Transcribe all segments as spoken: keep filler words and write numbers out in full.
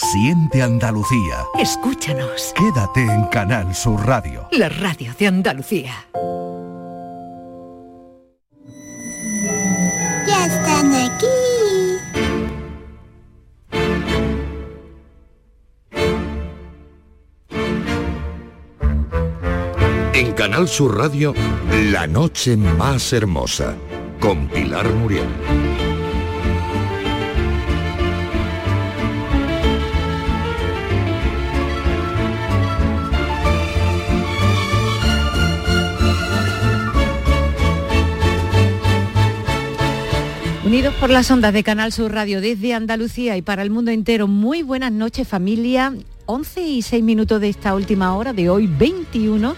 Siente Andalucía. Escúchanos. Quédate en Canal Sur Radio. La radio de Andalucía. Ya están aquí. En Canal Sur Radio, La Noche Más Hermosa, con Pilar Muriel. Unidos por las ondas de Canal Sur Radio desde Andalucía y para el mundo entero, muy buenas noches familia, once y seis minutos de esta última hora de hoy veintiuno,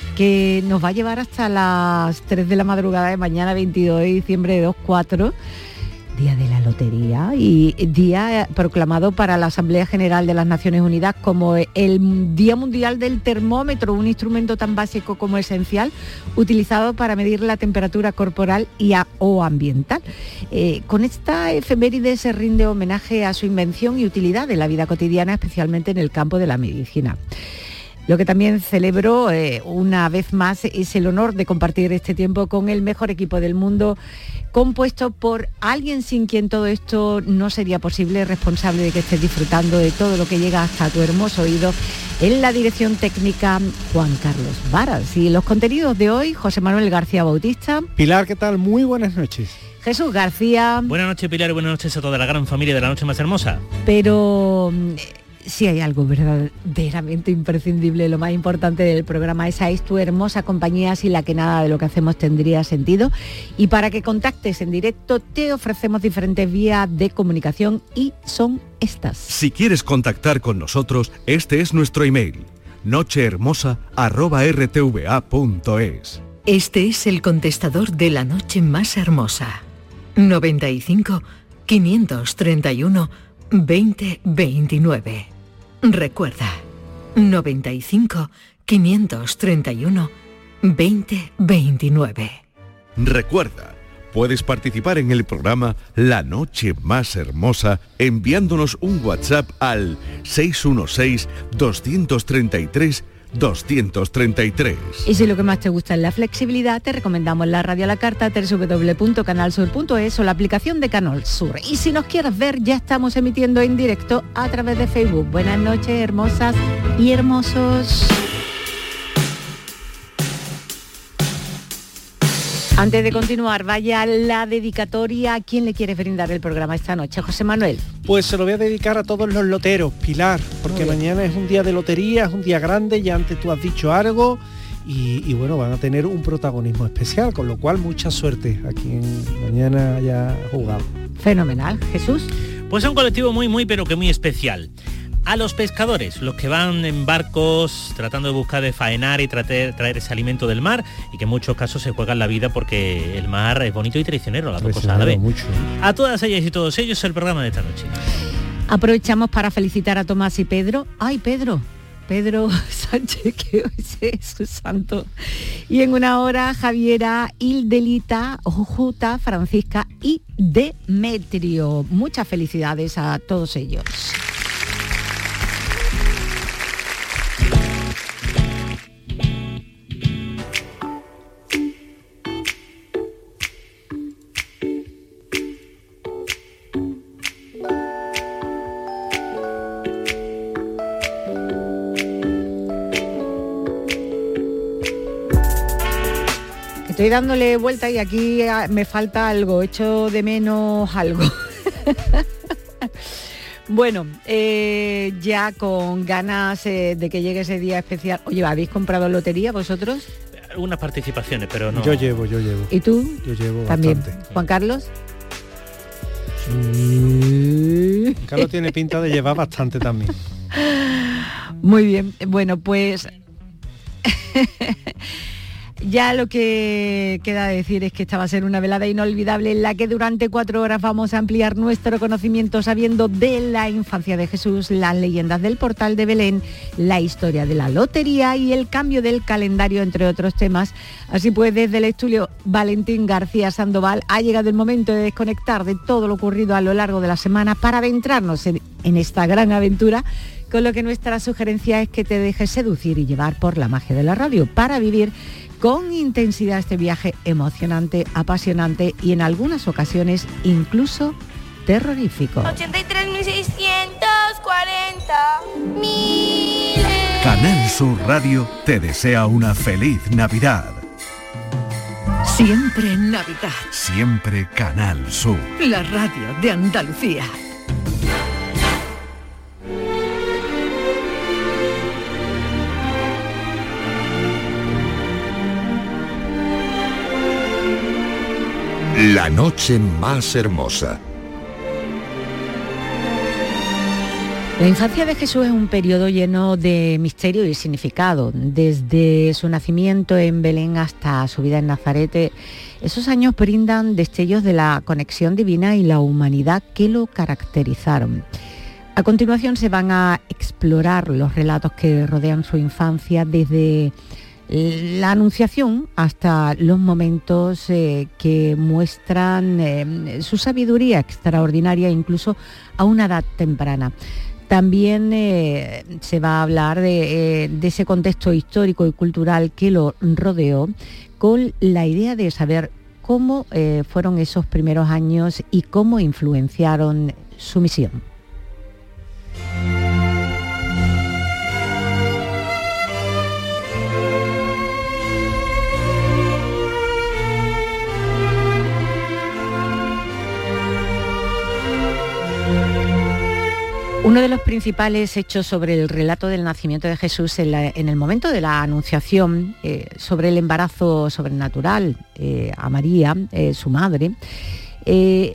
que nos va a llevar hasta las tres de la madrugada de mañana veintidós de diciembre de dos mil cuatro, día de la lotería y día proclamado para la Asamblea General de las Naciones Unidas como el Día Mundial del Termómetro, un instrumento tan básico como esencial, utilizado para medir la temperatura corporal y a, o ambiental. Eh, con esta efeméride se rinde homenaje a su invención y utilidad en la vida cotidiana, especialmente en el campo de la medicina. Lo que también celebro eh, una vez más es el honor de compartir este tiempo con el mejor equipo del mundo, compuesto por alguien sin quien todo esto no sería posible, responsable de que estés disfrutando de todo lo que llega hasta tu hermoso oído. En la dirección técnica, Juan Carlos Varas. Y los contenidos de hoy, José Manuel García Bautista. Pilar, ¿qué tal? Muy buenas noches. Jesús García. Buenas noches, Pilar, y buenas noches a toda la gran familia de La Noche Más Hermosa. Pero si hay algo verdaderamente imprescindible, lo más importante del programa, esa es tu hermosa compañía, sin la que nada de lo que hacemos tendría sentido. Y para que contactes en directo te ofrecemos diferentes vías de comunicación y son estas. Si quieres contactar con nosotros, este es nuestro email, nochehermosa arroba r t v a punto es. Este es el contestador de La Noche Más Hermosa. noventa y cinco, quinientos treinta y uno, veinte veintinueve. Recuerda, noventa y cinco, quinientos treinta y uno, veinte veintinueve. Recuerda, puedes participar en el programa La Noche Más Hermosa enviándonos un WhatsApp al seis uno seis, dos tres tres, dos tres tres. Y si lo que más te gusta es la flexibilidad, te recomendamos la radio a la carta, doble u doble u doble u punto canal sur punto es o la aplicación de Canal Sur. Y si nos quieres ver, ya estamos emitiendo en directo a través de Facebook. Buenas noches, hermosas y hermosos. Antes de continuar, vaya la dedicatoria. ¿A quién le quieres brindar el programa esta noche, José Manuel? Pues se lo voy a dedicar a todos los loteros, Pilar, porque mañana es un día de lotería, es un día grande, ya antes tú has dicho algo, y, y bueno, van a tener un protagonismo especial, con lo cual mucha suerte a quien mañana haya jugado. Fenomenal. ¿Jesús? Pues es un colectivo muy, muy, pero que muy especial. A los pescadores, los que van en barcos tratando de buscar de faenar y traer, traer ese alimento del mar, y que en muchos casos se juegan la vida porque el mar es bonito y traicionero, las dos cosas a la vez. Mucho. A todas ellas y todos ellos el programa de esta noche. Aprovechamos para felicitar a Tomás y Pedro. ¡Ay, Pedro! Pedro Sánchez, que hoy es su santo. Y en una hora, Javiera, Hildelita, Juta, Francisca y Demetrio. Muchas felicidades a todos ellos. Estoy dándole vuelta y aquí me falta algo, echo de menos algo. Bueno, eh, ya con ganas eh, de que llegue ese día especial. Oye, ¿habéis comprado lotería vosotros? Algunas participaciones, pero no. Yo llevo, yo llevo. ¿Y tú? Yo llevo también. Bastante. ¿Juan Carlos? Sí. Juan Carlos tiene pinta de llevar bastante también. Muy bien, bueno, pues ya lo que queda decir es que esta va a ser una velada inolvidable en la que durante cuatro horas vamos a ampliar nuestro conocimiento sabiendo de la infancia de Jesús, las leyendas del Portal de Belén, la historia de la lotería y el cambio del calendario, entre otros temas. Así pues, desde el estudio Valentín García Sandoval ha llegado el momento de desconectar de todo lo ocurrido a lo largo de la semana para adentrarnos en en esta gran aventura, con lo que nuestra sugerencia es que te dejes seducir y llevar por la magia de la radio para vivir con intensidad este viaje emocionante, apasionante y en algunas ocasiones incluso terrorífico. ochenta y tres mil seiscientos cuarenta mil. Canal Sur Radio te desea una feliz Navidad. Siempre Navidad. Siempre Canal Sur. La radio de Andalucía. La noche más hermosa. La infancia de Jesús es un periodo lleno de misterio y significado. Desde su nacimiento en Belén hasta su vida en Nazaret, esos años brindan destellos de la conexión divina y la humanidad que lo caracterizaron. A continuación se van a explorar los relatos que rodean su infancia desde la Anunciación hasta los momentos eh, que muestran eh, su sabiduría extraordinaria incluso a una edad temprana. También eh, se va a hablar de, eh, de ese contexto histórico y cultural que lo rodeó, con la idea de saber cómo eh, fueron esos primeros años y cómo influenciaron su misión. Uno de los principales hechos sobre el relato del nacimiento de Jesús en, la, en el momento de la Anunciación, eh, sobre el embarazo sobrenatural eh, a María, eh, su madre, eh,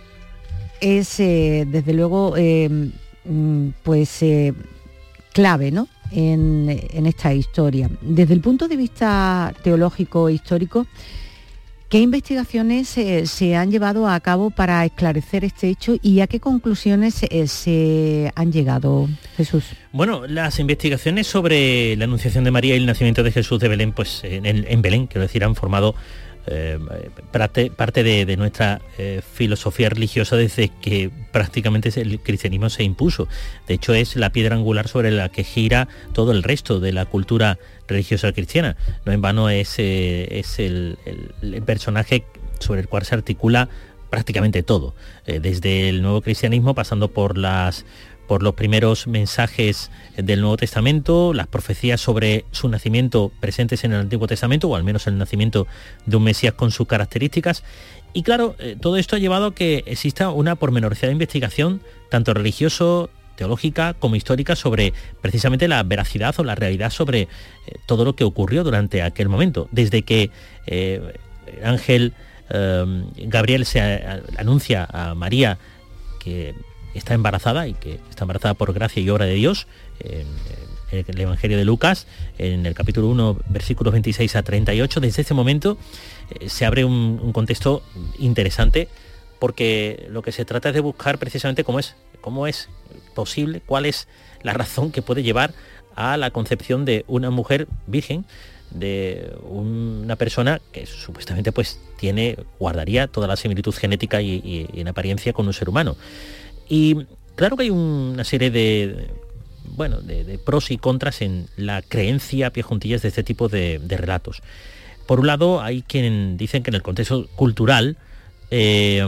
es eh, desde luego eh, pues eh, clave, ¿no?, en, en esta historia. Desde el punto de vista teológico e histórico, ¿qué investigaciones eh, se han llevado a cabo para esclarecer este hecho y a qué conclusiones eh, se han llegado, Jesús? Bueno, las investigaciones sobre la Anunciación de María y el nacimiento de Jesús de Belén, pues en, en Belén, quiero decir, han formado eh, parte, parte de, de nuestra eh, filosofía religiosa desde que prácticamente el cristianismo se impuso. De hecho, es la piedra angular sobre la que gira todo el resto de la cultura religiosa cristiana. No en vano es, eh, es el, el, el personaje sobre el cual se articula prácticamente todo, eh, desde el nuevo cristianismo, pasando por las por los primeros mensajes del Nuevo Testamento, las profecías sobre su nacimiento presentes en el Antiguo Testamento, o al menos el nacimiento de un Mesías con sus características. Y claro, eh, todo esto ha llevado a que exista una pormenorizada investigación, tanto religioso, teológica como histórica, sobre precisamente la veracidad o la realidad sobre eh, todo lo que ocurrió durante aquel momento. Desde que eh, el ángel eh, Gabriel se a, anuncia a María que está embarazada y que está embarazada por gracia y obra de Dios, en, en el Evangelio de Lucas, en el capítulo uno, versículos veintiséis a treinta y ocho, desde ese momento eh, se abre un, un contexto interesante, porque lo que se trata es de buscar precisamente cómo es, cómo es posible, cuál es la razón que puede llevar a la concepción de una mujer virgen, de una persona que supuestamente pues tiene, guardaría toda la similitud genética y, y, y en apariencia con un ser humano. Y claro que hay una serie de, bueno, de, de pros y contras en la creencia a pie juntillas de este tipo de, de relatos. Por un lado, hay quien dicen que en el contexto cultural, eh,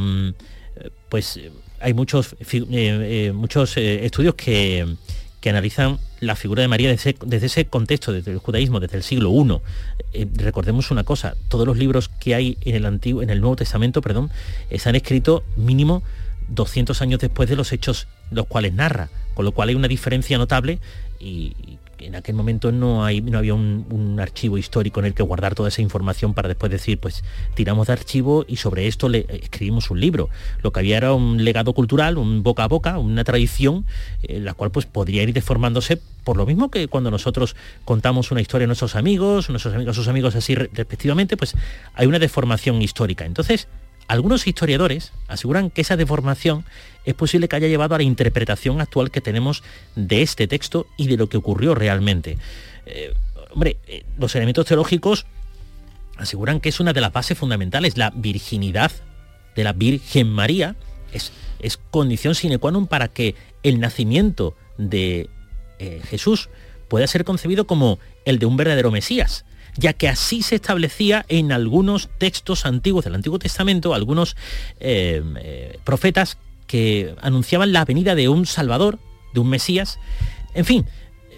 pues hay muchos, eh, eh, muchos eh, estudios que, que analizan la figura de María desde, desde ese contexto, desde el judaísmo, desde el siglo primero. Eh, recordemos una cosa: todos los libros que hay en el antiguo, en el Nuevo Testamento, perdón, eh, se han escrito mínimo doscientos años después de los hechos los cuales narra, con lo cual hay una diferencia notable, y, y en aquel momento no, hay, no había un, un archivo histórico en el que guardar toda esa información para después decir, pues tiramos de archivo y sobre esto le escribimos un libro. Lo que había era un legado cultural, un boca a boca, una tradición, eh, la cual pues podría ir deformándose, por lo mismo que cuando nosotros contamos una historia a nuestros amigos, nuestros amigos a sus amigos así respectivamente, pues hay una deformación histórica. Entonces, algunos historiadores aseguran que esa deformación es posible que haya llevado a la interpretación actual que tenemos de este texto y de lo que ocurrió realmente. Eh, hombre, eh, los elementos teológicos aseguran que es una de las bases fundamentales. La virginidad de la Virgen María es, es condición sine qua non para que el nacimiento de eh, Jesús pueda ser concebido como el de un verdadero Mesías, ya que así se establecía en algunos textos antiguos del Antiguo Testamento, algunos eh, eh, profetas que anunciaban la venida de un Salvador, de un Mesías, en fin,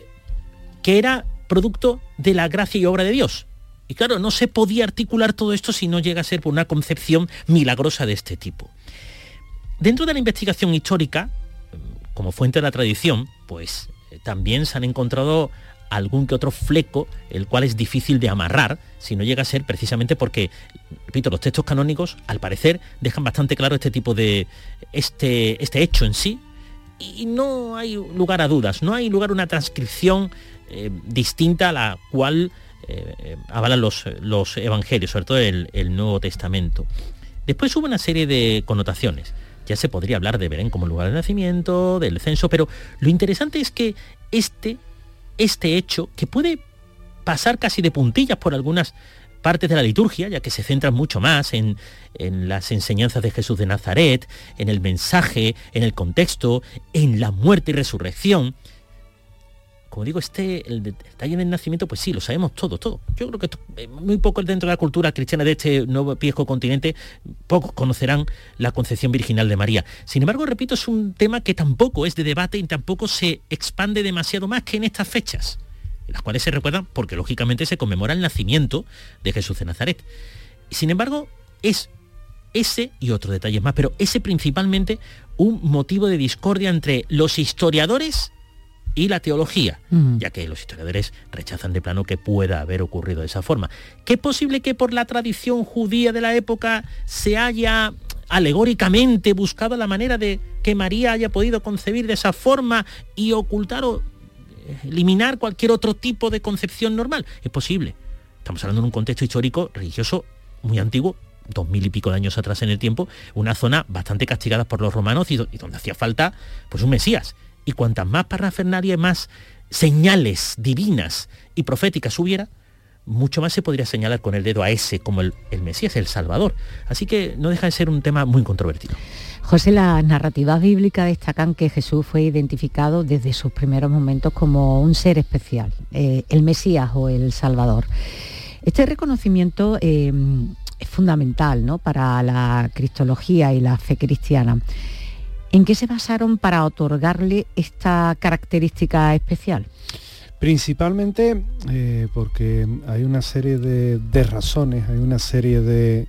que era producto de la gracia y obra de Dios. Y claro, no se podía articular todo esto si no llega a ser por una concepción milagrosa de este tipo. Dentro de la investigación histórica, como fuente de la tradición, pues también se han encontrado algún que otro fleco, el cual es difícil de amarrar, si no llega a ser precisamente porque, repito, los textos canónicos, al parecer, dejan bastante claro este tipo de, este, este hecho en sí, y no hay lugar a dudas, no hay lugar a una transcripción eh, distinta a la cual eh, avalan los, los evangelios, sobre todo el, el Nuevo Testamento. Después hubo una serie de connotaciones. Ya se podría hablar de Belén como lugar de nacimiento, del censo, pero lo interesante es que este, este hecho, que puede pasar casi de puntillas por algunas partes de la liturgia, ya que se centran mucho más en, en las enseñanzas de Jesús de Nazaret, en el mensaje, en el contexto, en la muerte y resurrección. Como digo, este, el detalle del nacimiento, pues sí, lo sabemos todo, todo. Yo creo que esto, muy poco dentro de la cultura cristiana de este nuevo viejo continente, pocos conocerán la concepción virginal de María. Sin embargo, repito, es un tema que tampoco es de debate y tampoco se expande demasiado más que en estas fechas, en las cuales se recuerdan porque lógicamente se conmemora el nacimiento de Jesús de Nazaret. Sin embargo, es ese y otros detalles más, pero ese principalmente un motivo de discordia entre los historiadores y la teología, uh-huh. ya que los historiadores rechazan de plano que pueda haber ocurrido de esa forma. Que es posible que por la tradición judía de la época se haya alegóricamente buscado la manera de que María haya podido concebir de esa forma y ocultar o eliminar cualquier otro tipo de concepción normal. Es posible. Estamos hablando de un contexto histórico religioso muy antiguo, dos mil y pico de años atrás en el tiempo, una zona bastante castigada por los romanos y, do- y donde hacía falta pues un Mesías. Y cuantas más parafernalia y más señales divinas y proféticas hubiera, mucho más se podría señalar con el dedo a ese como el, el Mesías, el Salvador. Así que no deja de ser un tema muy controvertido. José, las narrativas bíblicas destacan que Jesús fue identificado desde sus primeros momentos como un ser especial, eh, el Mesías o el Salvador. Este reconocimiento eh, es fundamental, ¿no?, para la cristología y la fe cristiana. ¿En qué se basaron para otorgarle esta característica especial? Principalmente eh, porque hay una serie de, de razones, hay una serie de,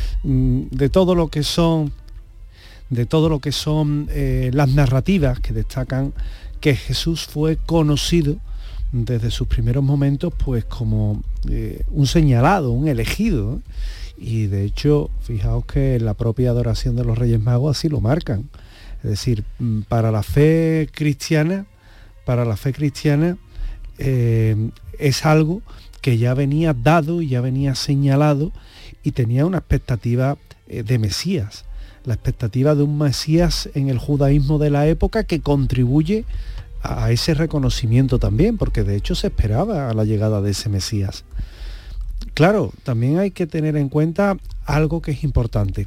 de todo lo que son, de todo lo que son eh, las narrativas que destacan que Jesús fue conocido desde sus primeros momentos pues como eh, un señalado, un elegido. Y de hecho, fijaos que en la propia adoración de los Reyes Magos así lo marcan. Es decir, para la fe cristiana, para la fe cristiana eh, es algo que ya venía dado y ya venía señalado y tenía una expectativa eh, de Mesías, la expectativa de un Mesías en el judaísmo de la época que contribuye a ese reconocimiento también, porque de hecho se esperaba a la llegada de ese Mesías. Claro, también hay que tener en cuenta algo que es importante.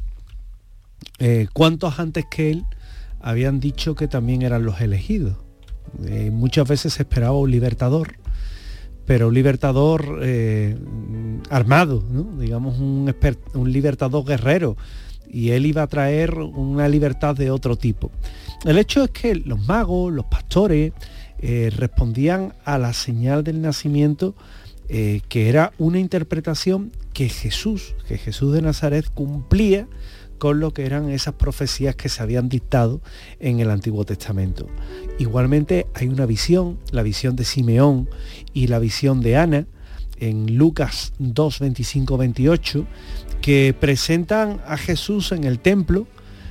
Eh, ¿Cuántos antes que él habían dicho que también eran los elegidos? Eh, muchas veces se esperaba un libertador, pero un libertador eh, armado, ¿no? Digamos un, expert, un libertador guerrero, y él iba a traer una libertad de otro tipo. El hecho es que los magos, los pastores, eh, respondían a la señal del nacimiento, eh, que era una interpretación que Jesús, que Jesús de Nazaret cumplía con lo que eran esas profecías que se habían dictado en el Antiguo Testamento. Igualmente hay una visión, la visión de Simeón y la visión de Ana, en Lucas dos, veinticinco, veintiocho, que presentan a Jesús en el templo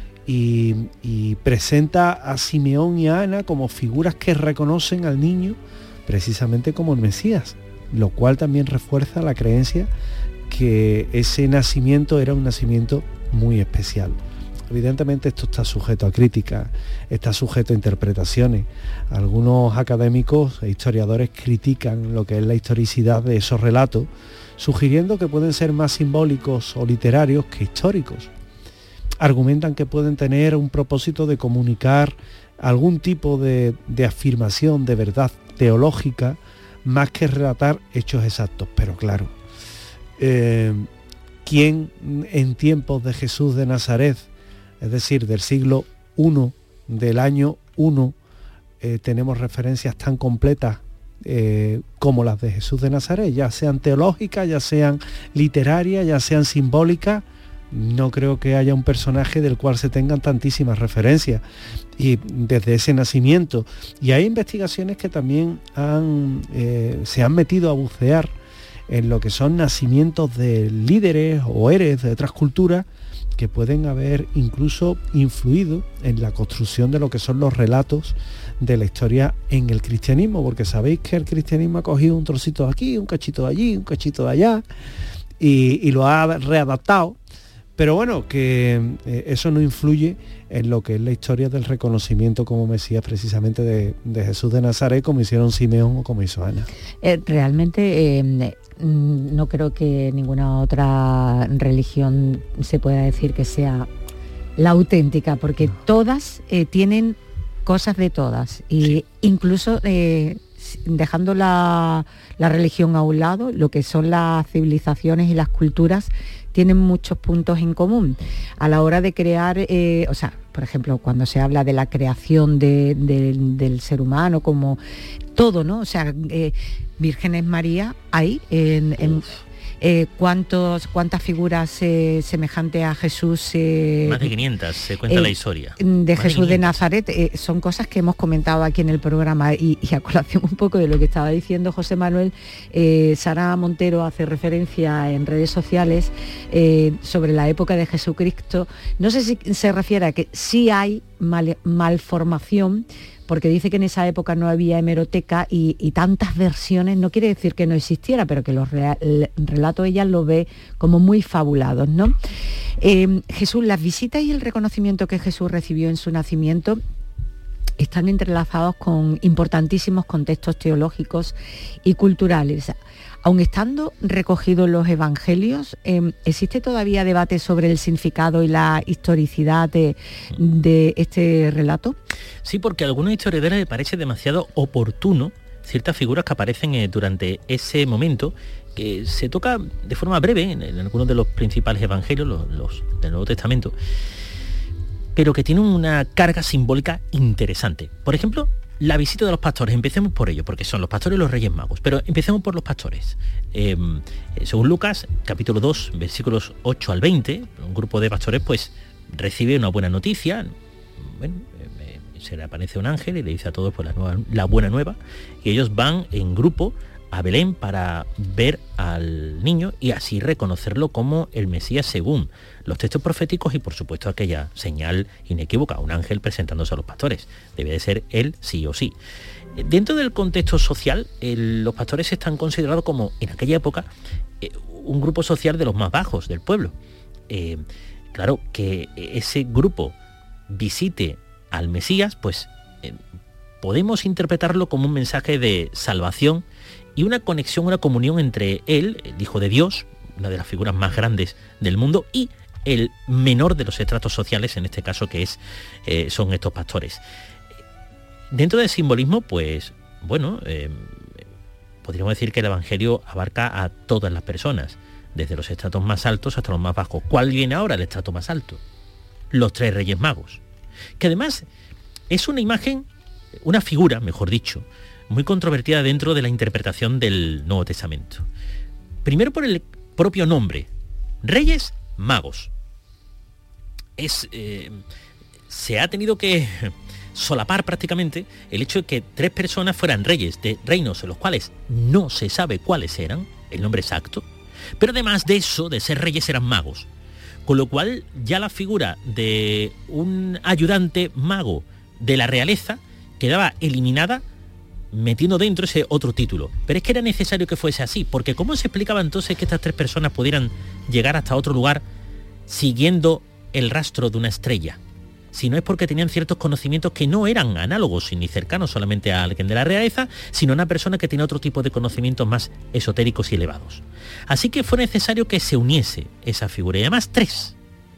y, y presenta a Simeón y a Ana como figuras que reconocen al niño precisamente como el Mesías, lo cual también refuerza la creencia que ese nacimiento era un nacimiento muy especial. Evidentemente esto está sujeto a críticas, está sujeto a interpretaciones. Algunos académicos e historiadores critican lo que es la historicidad de esos relatos, sugiriendo que pueden ser más simbólicos o literarios que históricos. argumentan que pueden tener un propósito de comunicar algún tipo de, de afirmación de verdad teológica, más que relatar hechos exactos. Pero claro, eh, ¿quién en tiempos de Jesús de Nazaret, es decir, del siglo primero, del año uno, eh, tenemos referencias tan completas eh, como las de Jesús de Nazaret, ya sean teológicas, ya sean literarias, ya sean simbólicas? No creo que haya un personaje del cual se tengan tantísimas referencias, y desde ese nacimiento. Y hay investigaciones que también han, eh, se han metido a bucear en lo que son nacimientos de líderes o héroes de otras culturas que pueden haber incluso influido en la construcción de lo que son los relatos de la historia en el cristianismo, porque sabéis que el cristianismo ha cogido un trocito de aquí, un cachito de allí, un cachito de allá, y, y lo ha readaptado. Pero bueno, que eh, eso no influye en lo que es la historia del reconocimiento como Mesías precisamente de, de Jesús de Nazaret, como hicieron Simeón o como hizo Ana. Eh, realmente eh, no creo que ninguna otra religión se pueda decir que sea la auténtica, porque no. todas eh, tienen cosas de todas, y sí. incluso eh, dejando la, la religión a un lado, lo que son las civilizaciones y las culturas tienen muchos puntos en común a la hora de crear, eh, o sea, por ejemplo, cuando se habla de la creación de, de, del ser humano, como todo, ¿no? O sea, eh, Vírgenes María hay en... en Eh, ¿cuántos, ¿Cuántas figuras eh, semejantes a Jesús? Eh, Más de quinientas, se cuenta eh, la historia. De Más Jesús de, de Nazaret, eh, son cosas que hemos comentado aquí en el programa, y, y a colación un poco de lo que estaba diciendo José Manuel, eh, Sara Montero hace referencia en redes sociales eh, sobre la época de Jesucristo. No sé si se refiere a que sí hay mal, malformación, porque dice que en esa época no había hemeroteca y, y tantas versiones. No quiere decir que no existiera, pero que los real, relatos ella los ve como muy fabulados, ¿no? Eh, Jesús, las visitas y el reconocimiento que Jesús recibió en su nacimiento están entrelazados con importantísimos contextos teológicos y culturales. Aun estando recogidos los evangelios, eh, ¿existe todavía debate sobre el significado y la historicidad de, de este relato? Sí, porque a algunos historiadores les parece demasiado oportuno ciertas figuras que aparecen eh, durante ese momento, que se toca de forma breve en, en algunos de los principales evangelios, los, los del Nuevo Testamento, pero que tienen una carga simbólica interesante. Por ejemplo, la visita de los pastores. Empecemos por ello, porque son los pastores y los Reyes Magos, pero empecemos por los pastores. Eh, según Lucas, capítulo dos, versículos ocho al veinte, un grupo de pastores pues recibe una buena noticia. Bueno, eh, se le aparece un ángel y le dice a todos pues, la, nueva, la buena nueva, y ellos van en grupo a Belén para ver al niño y así reconocerlo como el Mesías según los textos proféticos, y por supuesto aquella señal inequívoca, un ángel presentándose a los pastores. Debe de ser él sí o sí. Dentro del contexto social, el, los pastores están considerados como, en aquella época, eh, un grupo social de los más bajos del pueblo. Eh, claro, que ese grupo visite al Mesías, pues eh, podemos interpretarlo como un mensaje de salvación y una conexión, una comunión entre él, el Hijo de Dios, una de las figuras más grandes del mundo, y el menor de los estratos sociales, en este caso que es eh, son estos pastores. Dentro del simbolismo, pues, bueno, eh, podríamos decir que el Evangelio abarca a todas las personas, desde los estratos más altos hasta los más bajos. ¿Cuál viene ahora el estrato más alto? Los tres Reyes Magos, que además es una imagen, una figura, mejor dicho, muy controvertida dentro de la interpretación del Nuevo Testamento. Primero por el propio nombre, Reyes Magos. Es, eh, se ha tenido que solapar prácticamente el hecho de que tres personas fueran reyes de reinos en los cuales no se sabe cuáles eran, el nombre exacto, pero además de eso, de ser reyes, eran magos. Con lo cual ya la figura de un ayudante mago de la realeza quedaba eliminada, metiendo dentro ese otro título. Pero es que era necesario que fuese así, porque ¿cómo se explicaba entonces que estas tres personas pudieran llegar hasta otro lugar siguiendo el rastro de una estrella? Si no es porque tenían ciertos conocimientos que no eran análogos ni cercanos solamente a alguien de la realeza, sino a una persona que tenía otro tipo de conocimientos más esotéricos y elevados. Así que fue necesario que se uniese esa figura, y además tres.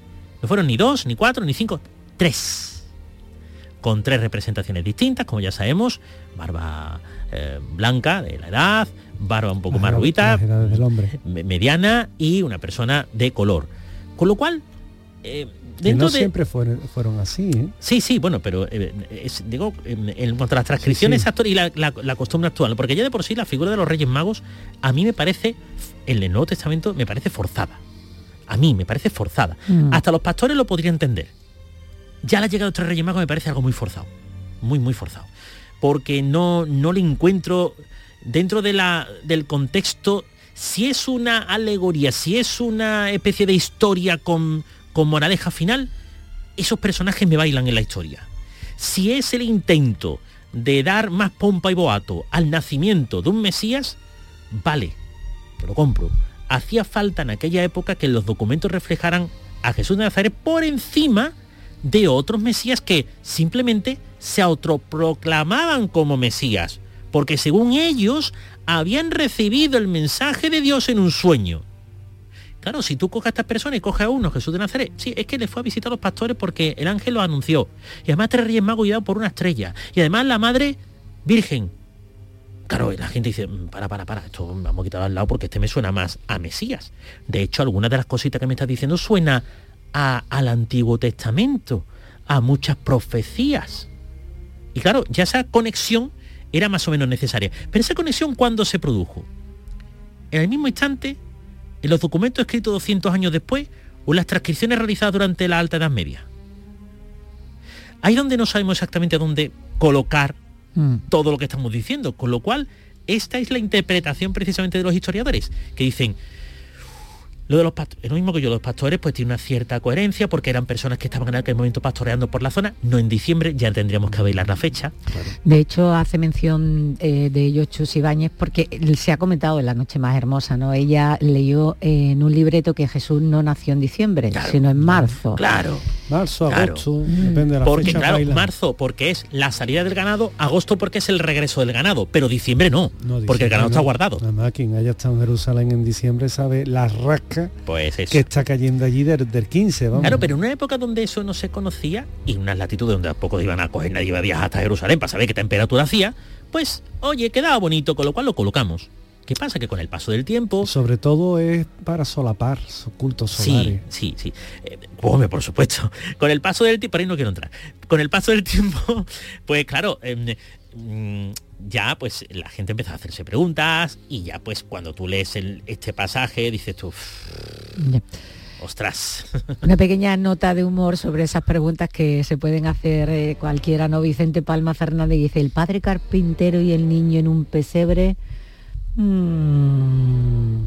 No fueron ni dos, ni cuatro, ni cinco, tres. Con tres representaciones distintas, como ya sabemos, barba eh, blanca de la edad, barba un poco Las más edades- rubita, las edades del hombre. me- mediana y una persona de color. Con lo cual, eh, Que dentro no de... siempre fueron, fueron así, ¿eh? Sí, sí, bueno, pero eh, es- digo, en, en cuanto a las transcripciones Sí, sí. actuales y la, la- la costumbre actual, porque ya de por sí la figura de los Reyes Magos, a mí me parece, en el Nuevo Testamento, me parece forzada. A mí me parece forzada. Mm. Hasta los pastores lo podría entender. Ya la llegada de los tres Reyes Magos me parece algo muy forzado. Muy, muy forzado. Porque no, no le encuentro dentro de la, del contexto, si es una alegoría, si es una especie de historia con, con moraleja final, esos personajes me bailan en la historia. Si es el intento de dar más pompa y boato al nacimiento de un Mesías, vale, te lo compro. Hacía falta en aquella época que los documentos reflejaran a Jesús de Nazaret por encima de otros Mesías que simplemente se autoproclamaban como Mesías, porque según ellos habían recibido el mensaje de Dios en un sueño. Claro, si tú coges a estas personas y coges a uno, Jesús de Nazaret, sí, es que le fue a visitar a los pastores porque el ángel lo anunció. Y además tres Reyes Magos guiados por una estrella. Y además la madre virgen. Claro, la gente dice, para, para, para, esto vamos a quitarlo al lado porque este me suena más a Mesías. De hecho, algunas de las cositas que me estás diciendo suena a, al Antiguo Testamento, a muchas profecías. Y claro, ya esa conexión era más o menos necesaria. Pero esa conexión, ¿cuándo se produjo? En el mismo instante, en los documentos escritos doscientos años después, o en las transcripciones realizadas durante la Alta Edad Media. Ahí donde no sabemos exactamente dónde colocar Mm. todo lo que estamos diciendo, con lo cual esta es la interpretación precisamente de los historiadores, que dicen, lo de los pastores, es lo mismo que yo, los pastores pues tiene una cierta coherencia porque eran personas que estaban en aquel momento pastoreando por la zona, no en diciembre, ya tendríamos que bailar la fecha. De hecho, hace mención eh, de ello Chus Ibáñez porque se ha comentado en La Noche Más Hermosa, ¿no? Ella leyó eh, en un libreto que Jesús no nació en diciembre, Claro. sino en marzo. Claro. Marzo, Claro. agosto, depende de la Porque fecha. claro, bailan. marzo porque es la salida del ganado, agosto porque es el regreso del ganado, pero diciembre no, No, porque el ganado diciembre está no. guardado. Además, quien haya estado en Jerusalén en diciembre sabe las rascas Pues eso. que está cayendo allí del, del quince, vamos. Claro, pero en una época donde eso no se conocía y unas latitudes donde tampoco iban a coger, nadie iba a viajar hasta Jerusalén para saber qué temperatura hacía, pues, oye, quedaba bonito, con lo cual lo colocamos. ¿Qué pasa? Que con el paso del tiempo... Sobre todo es para solapar cultos solares. Sí, sí, sí. Eh, hombre, por supuesto. Con el paso del tiempo, por ahí no quiero entrar. Con el paso del tiempo, pues claro, eh, mm, ya pues la gente empezó a hacerse preguntas y ya pues cuando tú lees el, este pasaje dices tú, Ya. ostras. Una pequeña nota de humor sobre esas preguntas que se pueden hacer eh, cualquiera, ¿no? Vicente Palma Fernández dice, el padre carpintero y el niño en un pesebre... Mm.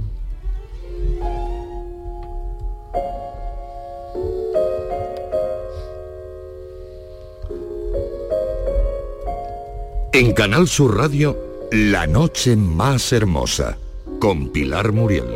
En Canal Sur Radio, La Noche Más Hermosa, con Pilar Muriel.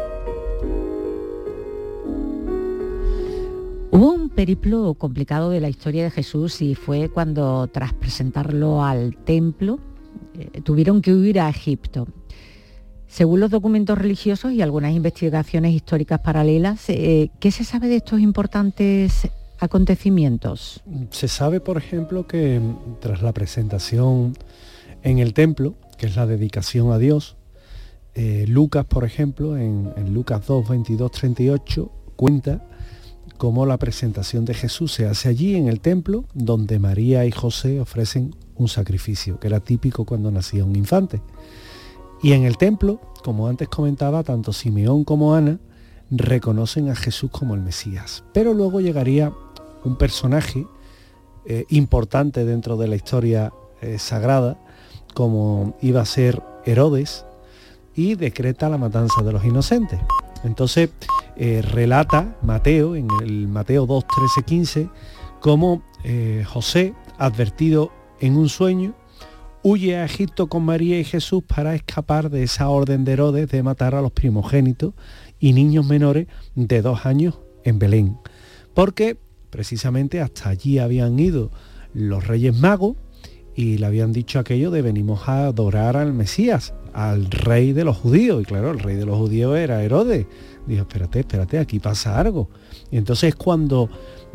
Hubo un periplo complicado de la historia de Jesús y fue cuando, tras presentarlo al templo, eh, tuvieron que huir a Egipto. Según los documentos religiosos y algunas investigaciones históricas paralelas, eh, ¿qué se sabe de estos importantes acontecimientos? Se sabe, por ejemplo, que mm, tras la presentación en el templo, que es la dedicación a Dios, eh, Lucas, por ejemplo, en, en Lucas dos, veintidós, treinta y ocho, cuenta cómo la presentación de Jesús se hace allí en el templo, donde María y José ofrecen un sacrificio, que era típico cuando nacía un infante. Y en el templo, como antes comentaba, tanto Simeón como Ana reconocen a Jesús como el Mesías. Pero luego llegaría un personaje eh, importante dentro de la historia eh, sagrada, como iba a ser Herodes, y decreta la matanza de los inocentes. Entonces eh, relata Mateo, en el Mateo dos, trece, quince, cómo eh, José, advertido en un sueño, huye a Egipto con María y Jesús para escapar de esa orden de Herodes de matar a los primogénitos y niños menores de dos años en Belén. Porque precisamente hasta allí habían ido los Reyes Magos y le habían dicho aquello de venimos a adorar al Mesías, al rey de los judíos. Y claro, el rey de los judíos era Herodes. dijo, espérate, espérate, aquí pasa algo. Y entonces es cuando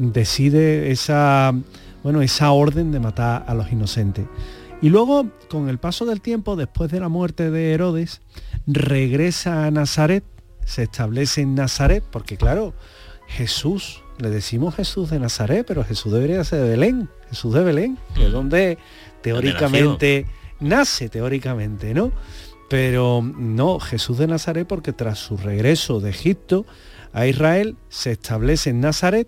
decide esa, bueno, esa orden de matar a los inocentes. Y luego, con el paso del tiempo, después de la muerte de Herodes, regresa a Nazaret, se establece en Nazaret, porque claro, Jesús, le decimos Jesús de Nazaret, pero Jesús debería ser de Belén, Jesús de Belén, que es donde teóricamente nace, teóricamente, ¿no? Pero no, Jesús de Nazaret, porque tras su regreso de Egipto a Israel, se establece en Nazaret,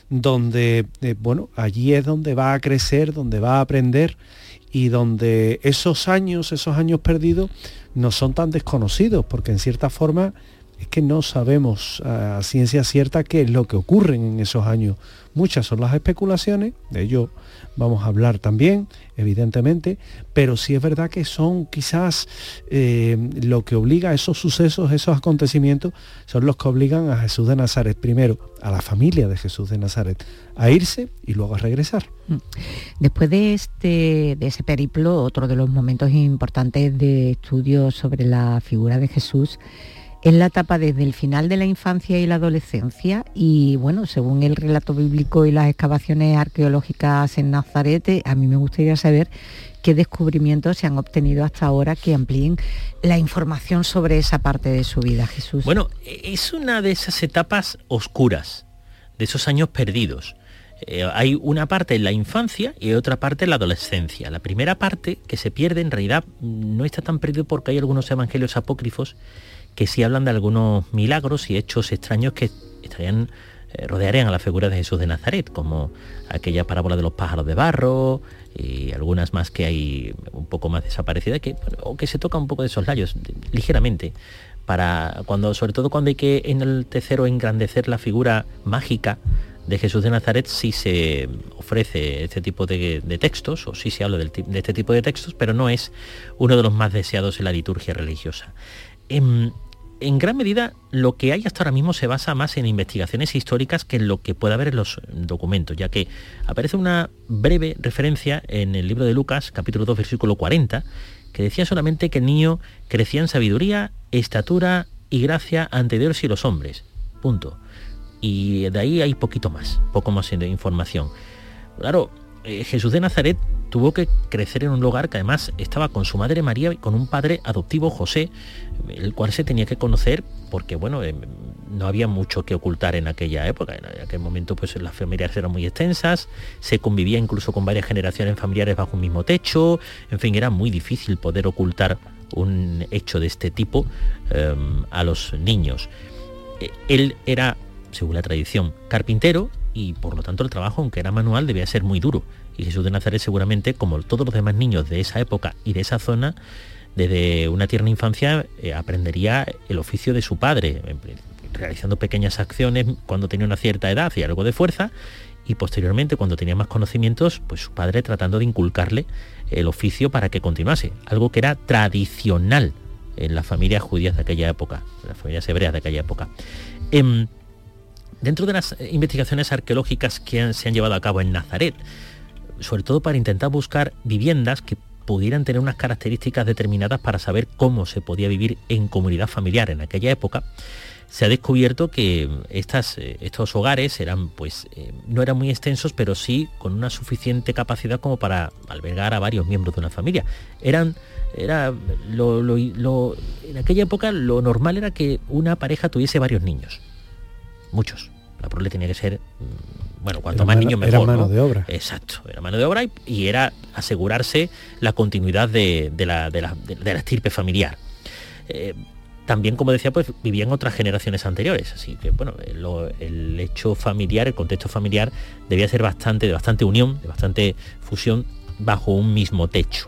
donde, eh, bueno, allí es donde va a crecer, donde va a aprender, y donde esos años, esos años perdidos, no son tan desconocidos, porque en cierta forma es que no sabemos a ciencia cierta qué es lo que ocurre en esos años. Muchas son las especulaciones, de ello vamos a hablar también, evidentemente, pero sí es verdad que son quizás eh, lo que obliga a esos sucesos, esos acontecimientos, son los que obligan a Jesús de Nazaret, primero a la familia de Jesús de Nazaret, a irse y luego a regresar. Después de, este, de ese periplo, otro de los momentos importantes de estudio sobre la figura de Jesús es la etapa desde el final de la infancia y la adolescencia, y bueno, según el relato bíblico y las excavaciones arqueológicas en Nazaret, a mí me gustaría saber qué descubrimientos se han obtenido hasta ahora que amplíen la información sobre esa parte de su vida, Jesús. Bueno, es una de esas etapas oscuras, de esos años perdidos. Eh, hay una parte en la infancia y otra parte en la adolescencia. La primera parte, que se pierde, en realidad no está tan perdido porque hay algunos evangelios apócrifos que sí hablan de algunos milagros y hechos extraños que estarían, eh, rodearían a la figura de Jesús de Nazaret, como aquella parábola de los pájaros de barro y algunas más que hay un poco más desaparecidas, que, bueno, o que se toca un poco de soslayos, de, ligeramente, para cuando, sobre todo cuando hay que enaltecer o engrandecer la figura mágica de Jesús de Nazaret, sí se ofrece este tipo de, de textos, o sí se habla del, de este tipo de textos, pero no es uno de los más deseados en la liturgia religiosa. En, en gran medida, lo que hay hasta ahora mismo se basa más en investigaciones históricas que en lo que pueda haber en los documentos, ya que aparece una breve referencia en el libro de Lucas, capítulo dos, versículo cuarenta, que decía solamente que el niño crecía en sabiduría, estatura y gracia ante Dios y los hombres. Punto. Y de ahí hay poquito más, poco más de información. Claro, eh, Jesús de Nazaret tuvo que crecer en un lugar que además estaba con su madre María y con un padre adoptivo, José, el cual se tenía que conocer porque, bueno, eh, no había mucho que ocultar en aquella época. En aquel momento pues las familias eran muy extensas, se convivía incluso con varias generaciones familiares bajo un mismo techo, en fin, era muy difícil poder ocultar un hecho de este tipo eh, a los niños. Eh, él era, según la tradición, carpintero, y por lo tanto el trabajo, aunque era manual, debía ser muy duro. Y Jesús de Nazaret seguramente, como todos los demás niños de esa época y de esa zona, desde una tierna infancia eh, aprendería el oficio de su padre, realizando pequeñas acciones cuando tenía una cierta edad y algo de fuerza, y posteriormente, cuando tenía más conocimientos, pues su padre tratando de inculcarle el oficio para que continuase, algo que era tradicional en las familias judías de aquella época, en las familias hebreas de aquella época. Eh, Dentro de las investigaciones arqueológicas que han, se han llevado a cabo en Nazaret, sobre todo para intentar buscar viviendas que pudieran tener unas características determinadas para saber cómo se podía vivir en comunidad familiar en aquella época, se ha descubierto que estas, estos hogares eran, pues, eh, no eran muy extensos, pero sí con una suficiente capacidad como para albergar a varios miembros de una familia. Eran, era lo, lo, lo, en aquella época lo normal era que una pareja tuviese varios niños. Muchos. La prole tenía que ser, bueno, cuanto era más mano, niños mejor. Era mano ¿no? de obra. Exacto, era mano de obra y, y era asegurarse la continuidad de, de, la, de, la, de, de la estirpe familiar. Eh, también, como decía, pues vivían otras generaciones anteriores, así que bueno, lo, el hecho familiar, el contexto familiar debía ser bastante, de bastante unión, de bastante fusión bajo un mismo techo.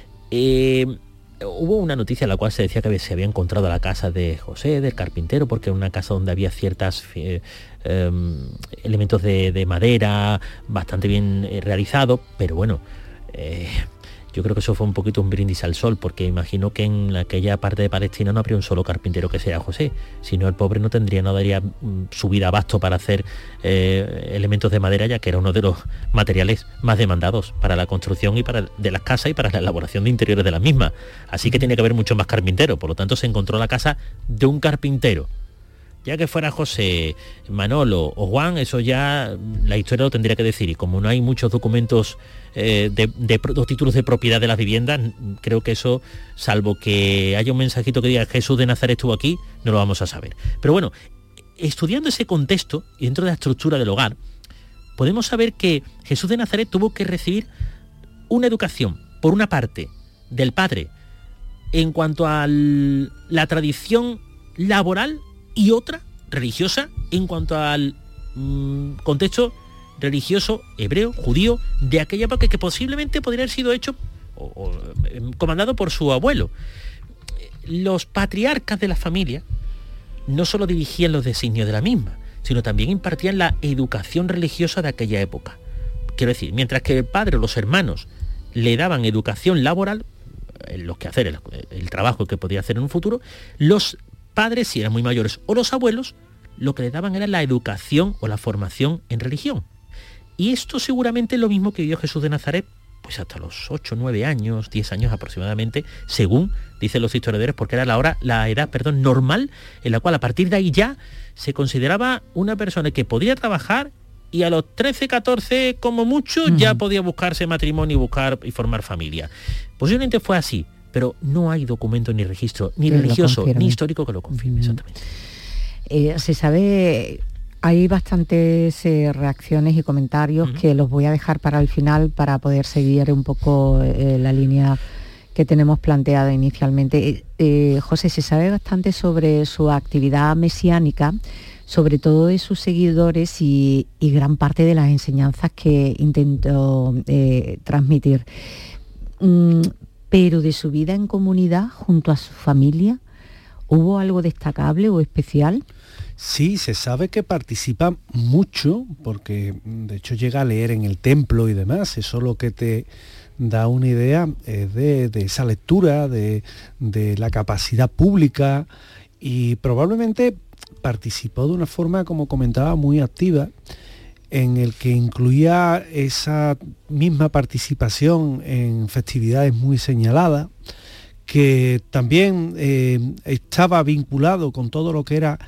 Eh, Hubo una noticia en la cual se decía que se había encontrado la casa de José, del carpintero, porque era una casa donde había ciertos eh, eh, elementos de, de madera bastante bien eh, realizados, pero bueno, eh, yo creo que eso fue un poquito un brindis al sol, porque imagino que en aquella parte de Palestina no habría un solo carpintero que sea José, sino el pobre no tendría, no daría su vida abasto para hacer eh, elementos de madera, ya que era uno de los materiales más demandados para la construcción y para de las casas y para la elaboración de interiores de las mismas. Así que tenía que haber mucho más carpinteros, por lo tanto se encontró la casa de un carpintero. Ya que fuera José, Manolo o Juan, eso ya la historia lo tendría que decir. Y como no hay muchos documentos eh, de, de, de títulos de propiedad de las viviendas, creo que eso, salvo que haya un mensajito que diga Jesús de Nazaret estuvo aquí, no lo vamos a saber. Pero bueno, estudiando ese contexto y dentro de la estructura del hogar, podemos saber que Jesús de Nazaret tuvo que recibir una educación, por una parte, del padre, en cuanto a la tradición laboral, y otra religiosa en cuanto al mmm, contexto religioso hebreo, judío, de aquella época, que posiblemente podría haber sido hecho o, o comandado por su abuelo. Los patriarcas de la familia no solo dirigían los designios de la misma, sino también impartían la educación religiosa de aquella época. Quiero decir, mientras que el padre o los hermanos le daban educación laboral, en los que hacer el, el trabajo que podía hacer en un futuro, los padres, si eran muy mayores, o los abuelos, lo que le daban era la educación o la formación en religión. Y esto seguramente es lo mismo que vivió Jesús de Nazaret, pues hasta los ocho, nueve años, diez años aproximadamente, según dicen los historiadores, porque era la hora, la edad, perdón, normal, en la cual a partir de ahí ya se consideraba una persona que podía trabajar, y a los trece, catorce, como mucho, uh-huh. ya podía buscarse matrimonio y buscar y formar familia. Posiblemente fue así, pero no hay documento ni registro, ni que religioso, ni histórico que lo confirme. Uh-huh. Exactamente. Eh, se sabe, hay bastantes eh, reacciones y comentarios uh-huh. que los voy a dejar para el final para poder seguir un poco eh, la línea que tenemos planteada inicialmente. Eh, José, se sabe bastante sobre su actividad mesiánica, sobre todo de sus seguidores y, y gran parte de las enseñanzas que intentó eh, transmitir. Mm, pero de su vida en comunidad, junto a su familia, ¿hubo algo destacable o especial? Sí, se sabe que participa mucho, porque de hecho llega a leer en el templo y demás. Eso lo que te da una idea es de, de esa lectura, de, de la capacidad pública, y probablemente participó de una forma, como comentaba, muy activa, en el que incluía esa misma participación en festividades muy señaladas, que también eh, estaba vinculado con todo lo que era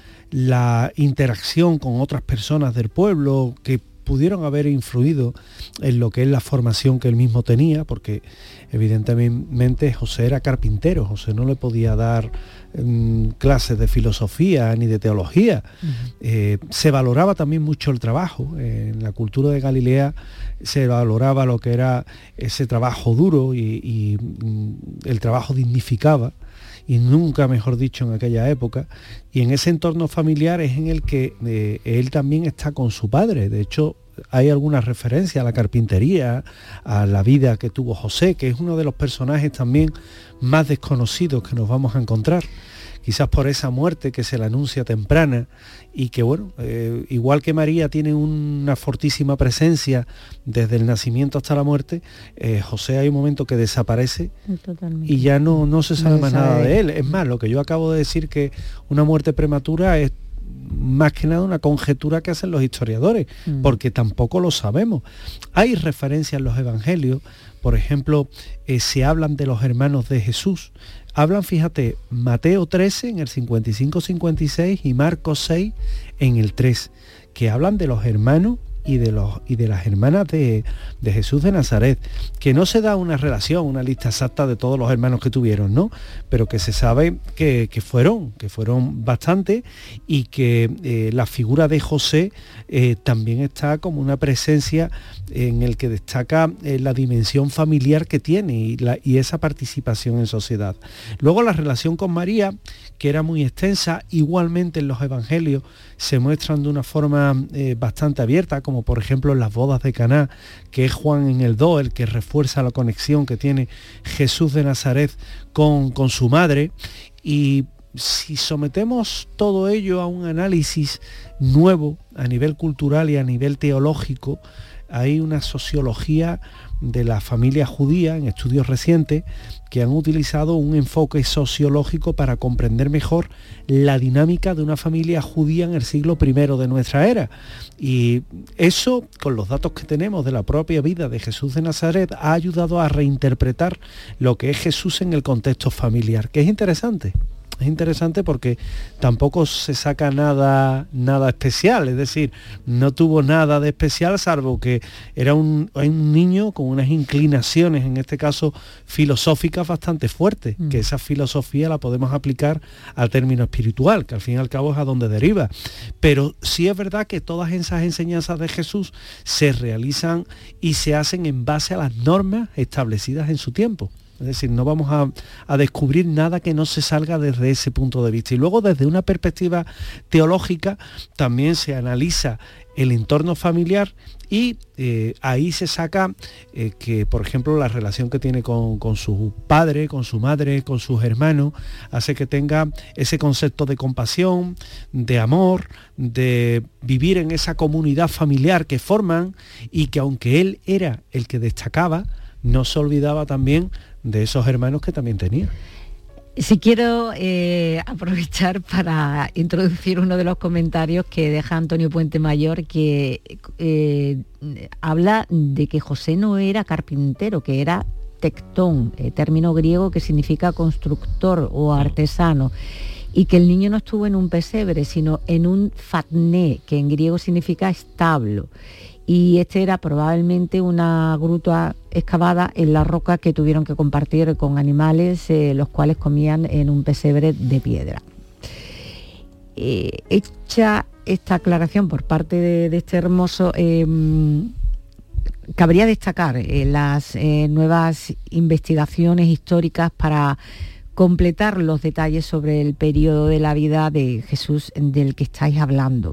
la interacción con otras personas del pueblo, que pudieron haber influido en lo que es la formación que él mismo tenía, porque evidentemente José era carpintero, José no le podía dar mm, clases de filosofía ni de teología. Uh-huh. Eh, se valoraba también mucho el trabajo. Eh, en la cultura de Galilea se valoraba lo que era ese trabajo duro, y, y mm, el trabajo dignificaba, y nunca mejor dicho en aquella época, y en ese entorno familiar es en el que eh, él también está con su padre. De hecho, hay alguna referencia a la carpintería, a la vida que tuvo José, que es uno de los personajes también más desconocidos que nos vamos a encontrar, quizás por esa muerte que se le anuncia temprana, y que bueno, eh, igual que María tiene una fortísima presencia desde el nacimiento hasta la muerte, eh, José hay un momento que desaparece. Totalmente. Y ya no, no se sabe no más sabe. nada de él. Es más, lo que yo acabo de decir, que una muerte prematura es más que nada una conjetura que hacen los historiadores, mm. porque tampoco lo sabemos. Hay referencias en los evangelios, por ejemplo, eh, se hablan de los hermanos de Jesús. Hablan, fíjate, Mateo trece en el cincuenta y cinco cincuenta y seis y Marcos seis en el tres, que hablan de los hermanos y de, los, y de las hermanas de, de Jesús de Nazaret, que no se da una relación, una lista exacta de todos los hermanos que tuvieron, ¿no? Pero que se sabe que, que fueron, que fueron bastantes, y que eh, la figura de José eh, también está como una presencia en el que destaca eh, la dimensión familiar que tiene y, la, y esa participación en sociedad. Luego la relación con María, que era muy extensa, igualmente en los evangelios se muestran de una forma eh, bastante abierta, como por ejemplo en las bodas de Caná, que es Juan en el dos el que refuerza la conexión que tiene Jesús de Nazaret con, con su madre. Y si sometemos todo ello a un análisis nuevo a nivel cultural y a nivel teológico, hay una sociología de la familia judía en estudios recientes que han utilizado un enfoque sociológico para comprender mejor la dinámica de una familia judía en el siglo primero de nuestra era. Y eso, con los datos que tenemos de la propia vida de Jesús de Nazaret, ha ayudado a reinterpretar lo que es Jesús en el contexto familiar, que es interesante. es interesante porque tampoco se saca nada, nada especial, es decir, no tuvo nada de especial salvo que era un, un niño con unas inclinaciones, en este caso filosóficas, bastante fuertes, mm. que esa filosofía la podemos aplicar al término espiritual, que al fin y al cabo es a donde deriva. Pero sí es verdad que todas esas enseñanzas de Jesús se realizan y se hacen en base a las normas establecidas en su tiempo. Es decir, no vamos a, a descubrir nada que no se salga desde ese punto de vista. Y luego, desde una perspectiva teológica, también se analiza el entorno familiar y eh, ahí se saca eh, que, por ejemplo, la relación que tiene con, con su padre, con su madre, con sus hermanos, hace que tenga ese concepto de compasión, de amor, de vivir en esa comunidad familiar que forman, y que aunque él era el que destacaba, no se olvidaba también de esos hermanos que también tenía. Si quiero eh, aprovechar para introducir uno de los comentarios que deja Antonio Puente Mayor, que eh, habla de que José no era carpintero, que era tectón, eh, término griego que significa constructor o artesano, y que el niño no estuvo en un pesebre, sino en un fatné, que en griego significa establo. Y este era probablemente una gruta excavada en la roca que tuvieron que compartir con animales, eh, los cuales comían en un pesebre de piedra. Eh, hecha esta aclaración por parte de, de este hermoso, eh, cabría destacar eh, las eh, nuevas investigaciones históricas para completar los detalles sobre el periodo de la vida de Jesús del que estáis hablando.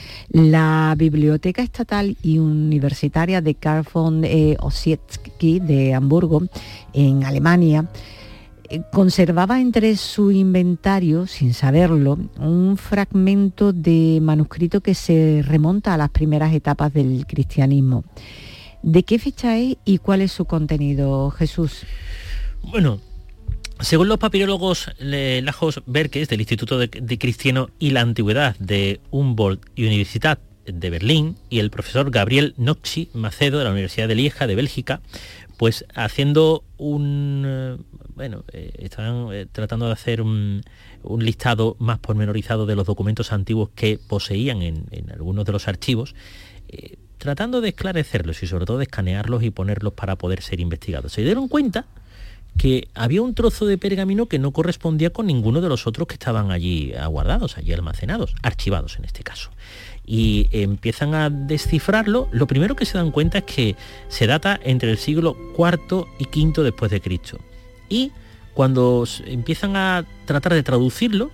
La Biblioteca Estatal y Universitaria de Karl von eh, Ossietzky de Hamburgo, en Alemania, eh, conservaba entre su inventario, sin saberlo, un fragmento de manuscrito que se remonta a las primeras etapas del cristianismo. ¿De qué fecha es y cuál es su contenido, Jesús? Bueno, según los papirólogos eh, Lajos Berkes del Instituto de, de Cristiano y la Antigüedad de Humboldt Universitat de Berlín, y el profesor Gabriel Noxy Macedo de la Universidad de Lieja de Bélgica, pues haciendo un... Eh, bueno, eh, estaban eh, tratando de hacer un, un listado más pormenorizado de los documentos antiguos que poseían en, en algunos de los archivos, eh, tratando de esclarecerlos y sobre todo de escanearlos y ponerlos para poder ser investigados. Se dieron cuenta que había un trozo de pergamino que no correspondía con ninguno de los otros que estaban allí aguardados, allí almacenados, archivados en este caso. Y empiezan a descifrarlo. Lo primero que se dan cuenta es que se data entre el siglo cuarto y quinto después de Cristo. Y cuando empiezan a tratar de traducirlo,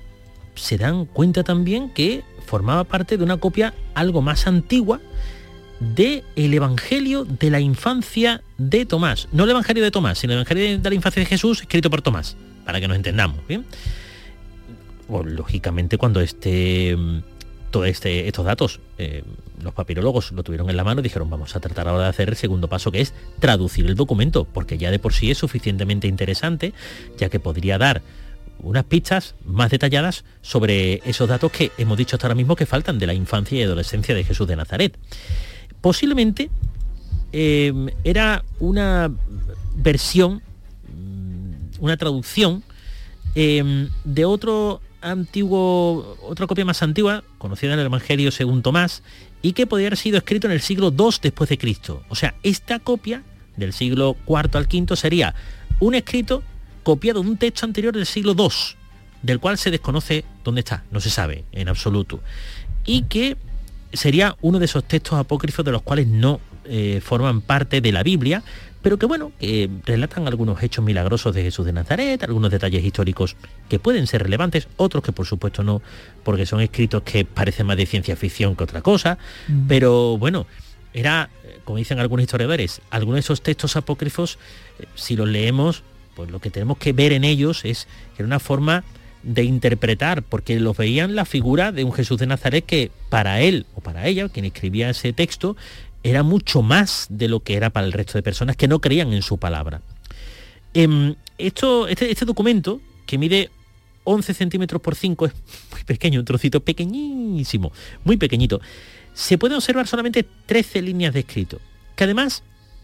se dan cuenta también que formaba parte de una copia algo más antigua de el Evangelio de la infancia de Tomás. No el Evangelio de Tomás, sino el Evangelio de la infancia de Jesús, escrito por Tomás, para que nos entendamos, ¿bien? Bueno, lógicamente, cuando este, todo este, estos datos, eh, los papirólogos lo tuvieron en la mano, dijeron, vamos a tratar ahora de hacer el segundo paso, que es traducir el documento, porque ya de por sí es suficientemente interesante, ya que podría dar unas pistas más detalladas sobre esos datos que hemos dicho hasta ahora mismo que faltan de la infancia y adolescencia de Jesús de Nazaret. Posiblemente eh, era una versión, una traducción eh, de otro antiguo, otra copia más antigua, conocida en el Evangelio según Tomás, y que podría haber sido escrito en el siglo segundo después de Cristo. O sea, esta copia del siglo cuarto al quinto sería un escrito copiado de un texto anterior del siglo segundo, del cual se desconoce dónde está, no se sabe en absoluto, y que sería uno de esos textos apócrifos de los cuales no eh, forman parte de la Biblia, pero que bueno, eh, relatan algunos hechos milagrosos de Jesús de Nazaret, algunos detalles históricos que pueden ser relevantes, otros que por supuesto no, porque son escritos que parecen más de ciencia ficción que otra cosa, mm. pero bueno, era, como dicen algunos historiadores, algunos de esos textos apócrifos, eh, si los leemos, pues lo que tenemos que ver en ellos es que era una forma de interpretar, porque los veían la figura de un Jesús de Nazaret que para él o para ella, quien escribía ese texto, era mucho más de lo que era para el resto de personas que no creían en su palabra. Eh, esto, este, este documento, que mide once centímetros por cinco, es muy pequeño, un trocito pequeñísimo, muy pequeñito, se puede observar solamente trece líneas de escrito, que además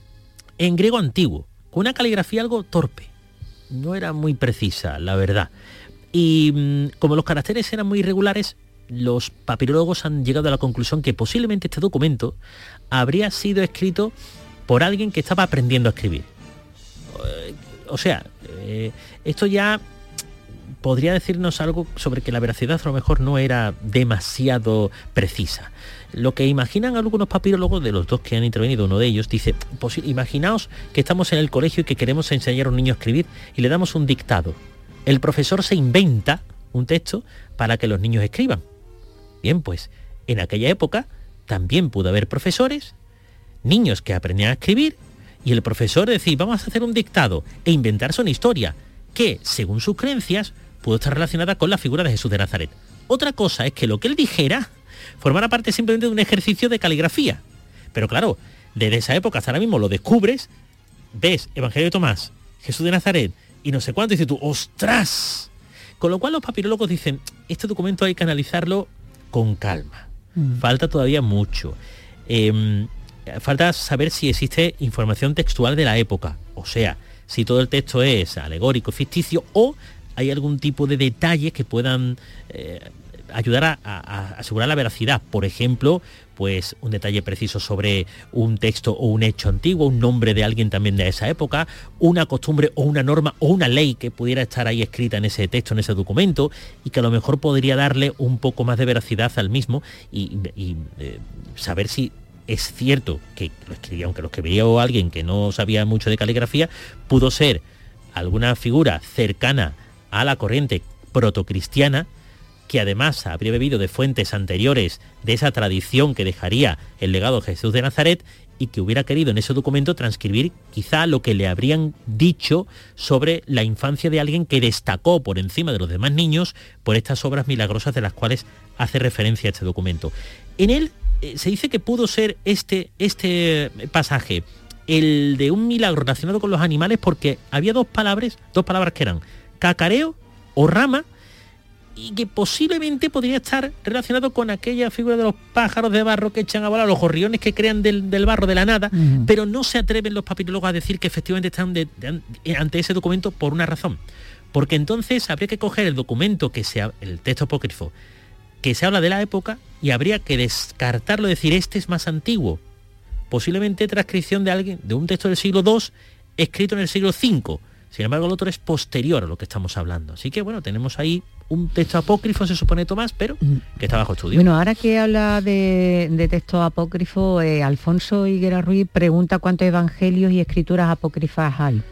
en griego antiguo, con una caligrafía algo torpe, no era muy precisa, la verdad. Y mmm, como los caracteres eran muy irregulares, los papirólogos han llegado a la conclusión que posiblemente este documento habría sido escrito por alguien que estaba aprendiendo a escribir. O sea, eh, esto ya podría decirnos algo sobre que la veracidad a lo mejor no era demasiado precisa. Lo que imaginan algunos papirólogos, de los dos que han intervenido, uno de ellos, dice, pues, imaginaos que estamos en el colegio y que queremos enseñar a un niño a escribir y le damos un dictado. El profesor se inventa un texto para que los niños escriban. Bien, pues, en aquella época también pudo haber profesores, niños que aprendían a escribir, y el profesor decía, vamos a hacer un dictado e inventarse una historia que, según sus creencias, pudo estar relacionada con la figura de Jesús de Nazaret. Otra cosa es que lo que él dijera formara parte simplemente de un ejercicio de caligrafía. Pero claro, desde esa época hasta ahora mismo lo descubres, ves Evangelio de Tomás, Jesús de Nazaret y no sé cuánto, y dices tú, ¡ostras! Con lo cual los papirólogos dicen, este documento hay que analizarlo con calma. Mm. Falta todavía mucho. Eh, falta saber si existe información textual de la época, o sea, si todo el texto es alegórico, ficticio, o hay algún tipo de detalles que puedan eh, ayudar a, a, a asegurar la veracidad. Por ejemplo, pues un detalle preciso sobre un texto o un hecho antiguo, un nombre de alguien también de esa época, una costumbre o una norma o una ley que pudiera estar ahí escrita en ese texto, en ese documento, y que a lo mejor podría darle un poco más de veracidad al mismo y, y eh, saber si es cierto que lo escribía, aunque lo escribía alguien que no sabía mucho de caligrafía, pudo ser alguna figura cercana a la corriente protocristiana, que además habría bebido de fuentes anteriores de esa tradición que dejaría el legado de Jesús de Nazaret, y que hubiera querido en ese documento transcribir quizá lo que le habrían dicho sobre la infancia de alguien que destacó por encima de los demás niños por estas obras milagrosas de las cuales hace referencia este documento. En él eh, se dice que pudo ser este, este pasaje el de un milagro relacionado con los animales, porque había dos palabras, dos palabras que eran cacareo o rama, y que posiblemente podría estar relacionado con aquella figura de los pájaros de barro que echan a volar, los gorriones que crean del, del barro de la nada, uh-huh. Pero no se atreven los papirólogos a decir que efectivamente están de, de, ante ese documento por una razón, porque entonces habría que coger el documento, que sea el texto apócrifo, que se habla de la época, y habría que descartarlo, decir, este es más antiguo, posiblemente transcripción de alguien, de un texto del siglo dos, escrito en el siglo cinco, sin embargo el otro es posterior a lo que estamos hablando. Así que bueno, tenemos ahí un texto apócrifo, se supone, Tomás, pero que está bajo estudio. Bueno, ahora que habla de, de texto apócrifo, eh, Alfonso Higuera Ruiz pregunta cuántos evangelios y escrituras apócrifas hay.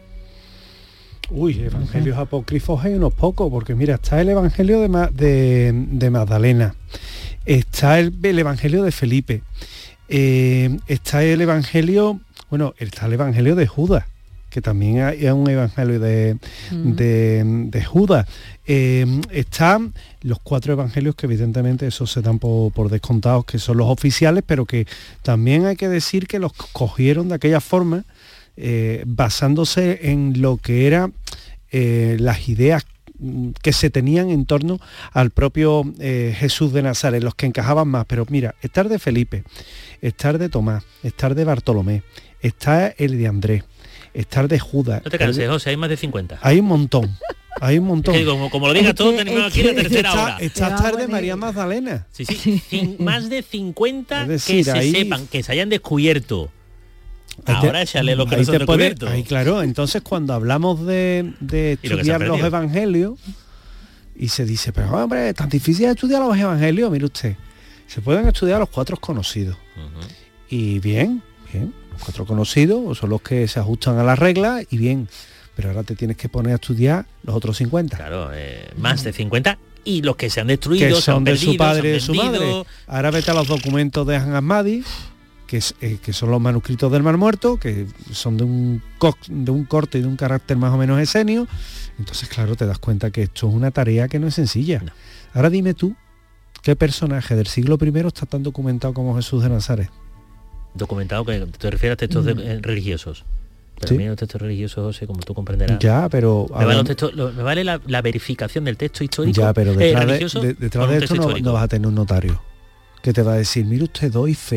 Uy, evangelios apócrifos hay unos pocos, porque mira, está el evangelio de, Ma, de, de Magdalena, está el, el evangelio de Felipe, eh, está el evangelio, bueno, está el evangelio de Judas, que también hay un evangelio de, mm. de, de Judas. Eh, están los cuatro evangelios, que evidentemente esos se dan por, por descontados, que son los oficiales, pero que también hay que decir que los cogieron de aquella forma, eh, basándose en lo que eran eh, las ideas que se tenían en torno al propio eh, Jesús de Nazaret, los que encajaban más. Pero mira, está el de Felipe, está el de Tomás, está el de Bartolomé, está el de Andrés, estar de Judas. No te canses, José, hay más de cincuenta. Hay un montón, hay un montón. Es que como, como lo digas todo, tenemos aquí la tercera está, hora. Está estar de María Magdalena. Sí, sí, Cin, más de cincuenta, es decir, que se ahí, sepan, que se hayan descubierto. Ahora échale los que no se han descubierto. Ahí, claro, entonces cuando hablamos de, de estudiar los evangelios, y se dice, pero hombre, es tan difícil estudiar los evangelios, mire usted, se pueden estudiar los cuatro conocidos. Uh-huh. Y bien, bien. Cuatro conocidos son los que se ajustan a las reglas y bien, pero ahora te tienes que poner a estudiar los otros cincuenta. Claro, eh, más de cincuenta, y los que se han destruido, que son se han de perdido, su padre y de su madre. Ahora vete a los documentos de Al-Ahmadi, que, es, eh, que son los manuscritos del Mar Muerto, que son de un, co- de un corte y de un carácter más o menos escenio. Entonces, claro, te das cuenta que esto es una tarea que no es sencilla. No. Ahora dime tú, ¿qué personaje del siglo primero está tan documentado como Jesús de Nazaret? Documentado, que te refieres a textos de, eh, religiosos. Pero ¿sí? A mí los textos religiosos, José, como tú comprenderás. Ya, pero... Me vale, los textos, lo, me vale la, la verificación del texto histórico. Ya, pero detrás eh, de, de, detrás de esto no, no vas a tener un notario que te va a decir, mire usted, doy fe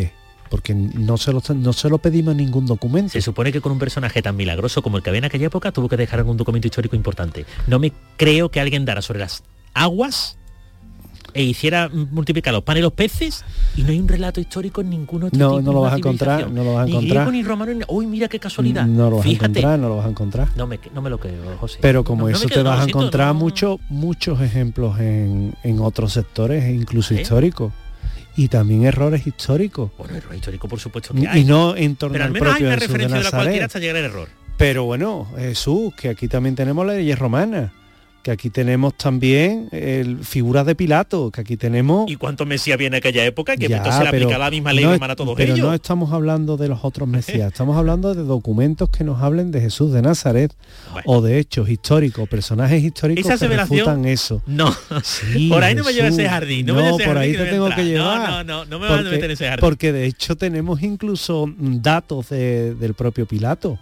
porque no se, lo, no se lo pedimos ningún documento. Se supone que con un personaje tan milagroso como el que había en aquella época tuvo que dejar algún documento histórico importante. No me creo que alguien dara sobre las aguas e hiciera multiplicar los panes y los peces y no hay un relato histórico en ninguno otro no, tipo, no lo vas a encontrar, no lo vas a encontrar. Ni griego ni romano, ni... uy, mira qué casualidad. No lo vas Fíjate. a encontrar, no lo vas a encontrar. No me, no me lo creo, José. Pero como no, eso no te quedo, vas no, a siento, encontrar no. muchos muchos ejemplos en, en otros sectores, e incluso ¿Eh? históricos. Y también errores históricos. Bueno, error histórico por supuesto que hay. Y no en torno pero al al menos hay propio una Jesús de referencia de la Nazaret. cualquiera hasta llegar al error. Pero bueno, Jesús, que aquí también tenemos leyes romanas, que aquí tenemos también el, figuras de Pilato, que aquí tenemos... ¿Y cuántos mesías había en aquella época? Que Ya, entonces le pero aplica la misma ley no, romana a todos pero ellos. no estamos hablando de los otros mesías, estamos hablando de documentos que nos hablen de Jesús de Nazaret, bueno. o de hechos históricos, personajes históricos ¿Esa que refutan eso. No, sí, por ahí no me lleva Jesús, ese jardín. No, no me lleva ese por ahí jardín te que tengo no que llevar. No, no, no, no me vas a meter en ese jardín. Porque de hecho tenemos incluso datos de, del propio Pilato.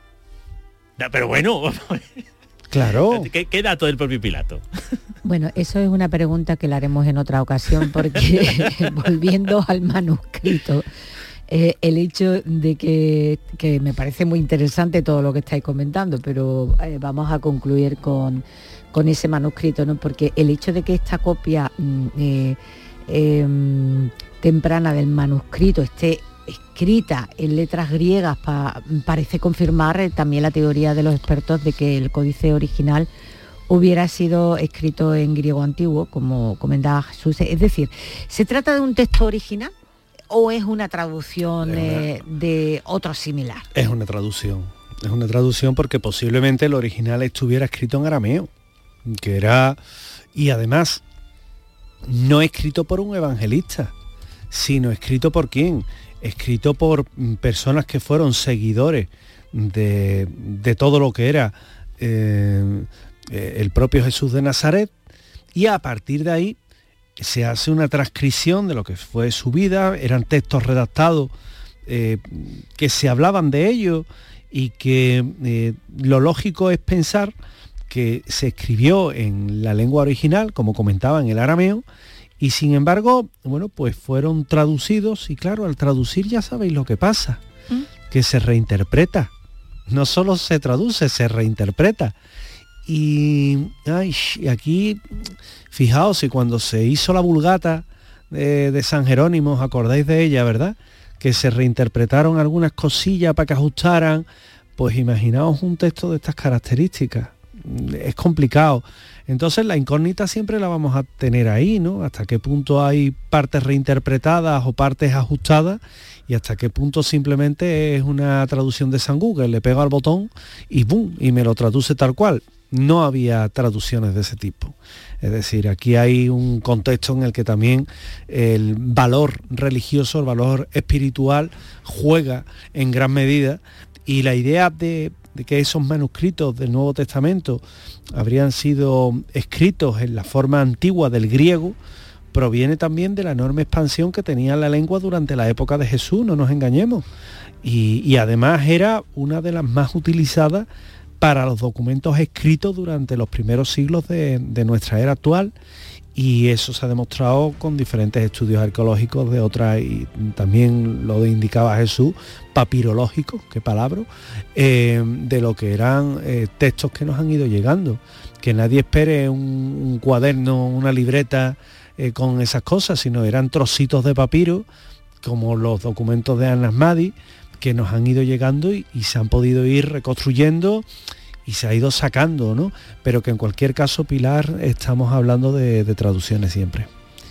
No, pero bueno... Claro. ¿Qué, ¿Qué dato del propio Pilato? Bueno, eso es una pregunta que la haremos en otra ocasión porque volviendo al manuscrito, eh, el hecho de que, que me parece muy interesante todo lo que estáis comentando, pero eh, vamos a concluir con, con ese manuscrito, ¿no? Porque el hecho de que esta copia eh, eh, temprana del manuscrito esté escrita en letras griegas pa, parece confirmar eh, también la teoría de los expertos de que el códice original hubiera sido escrito en griego antiguo, como comentaba Jesús. Es decir, ¿se trata de un texto original o es una traducción eh, de otro similar? Es una traducción. Es una traducción porque posiblemente el original estuviera escrito en arameo, que era... Y además, no escrito por un evangelista, sino escrito por quién... escrito por personas que fueron seguidores de, de todo lo que era eh, el propio Jesús de Nazaret, y a partir de ahí se hace una transcripción de lo que fue su vida. Eran textos redactados eh, que se hablaban de ello y que eh, lo lógico es pensar que se escribió en la lengua original, como comentaba, en el arameo, y sin embargo, bueno, pues fueron traducidos, y claro, al traducir ya sabéis lo que pasa, ¿Mm? que se reinterpreta. No solo se traduce, se reinterpreta. Y ay, aquí, fijaos, si cuando se hizo la Vulgata de, de San Jerónimo, ¿os acordáis de ella, verdad? Que se reinterpretaron algunas cosillas para que ajustaran, pues imaginaos un texto de estas características. Es complicado. Entonces la incógnita siempre la vamos a tener ahí, ¿no? Hasta qué punto hay partes reinterpretadas o partes ajustadas y hasta qué punto simplemente es una traducción de San Google, le pego al botón y ¡bum! Y me lo traduce tal cual. No había traducciones de ese tipo. Es decir, aquí hay un contexto en el que también el valor religioso, el valor espiritual juega en gran medida, y la idea de de que esos manuscritos del Nuevo Testamento habrían sido escritos en la forma antigua del griego, proviene también de la enorme expansión que tenía la lengua durante la época de Jesús, no nos engañemos. Y, y además era una de las más utilizadas para los documentos escritos durante los primeros siglos de, de nuestra era actual, y eso se ha demostrado con diferentes estudios arqueológicos de otras, y también lo indicaba Jesús, papirológicos, qué palabra, eh, de lo que eran eh, textos que nos han ido llegando. Que nadie espere un, un cuaderno, una libreta eh, con esas cosas, sino eran trocitos de papiro, como los documentos de Anas Madi, que nos han ido llegando y, y se han podido ir reconstruyendo y se ha ido sacando, ¿no? Pero que en cualquier caso, Pilar, estamos hablando de, de traducciones siempre.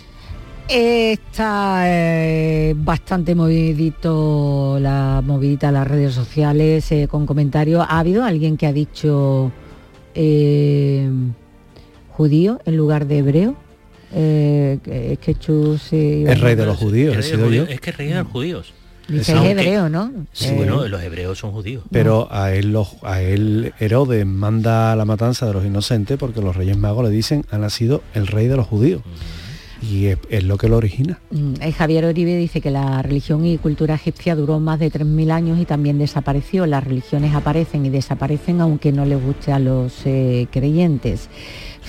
Está eh, bastante movidito la movidita las redes sociales eh, con comentarios. ¿Ha habido alguien que ha dicho eh, judío en lugar de hebreo? Eh, es que Chus eh, el rey de los judíos, he sido yo. Es que el rey de los judíos. Dice es hebreo, ¿no? Sí, eh, bueno, los hebreos son judíos. Pero a él, los, a él Herodes manda la matanza de los inocentes porque los Reyes Magos le dicen ha nacido el rey de los judíos. Uh-huh. Y es, es lo que lo origina. Eh, Javier Oribe dice que la religión y cultura egipcia duró más de tres mil años y también desapareció. Las religiones aparecen y desaparecen aunque no les guste a los eh, creyentes.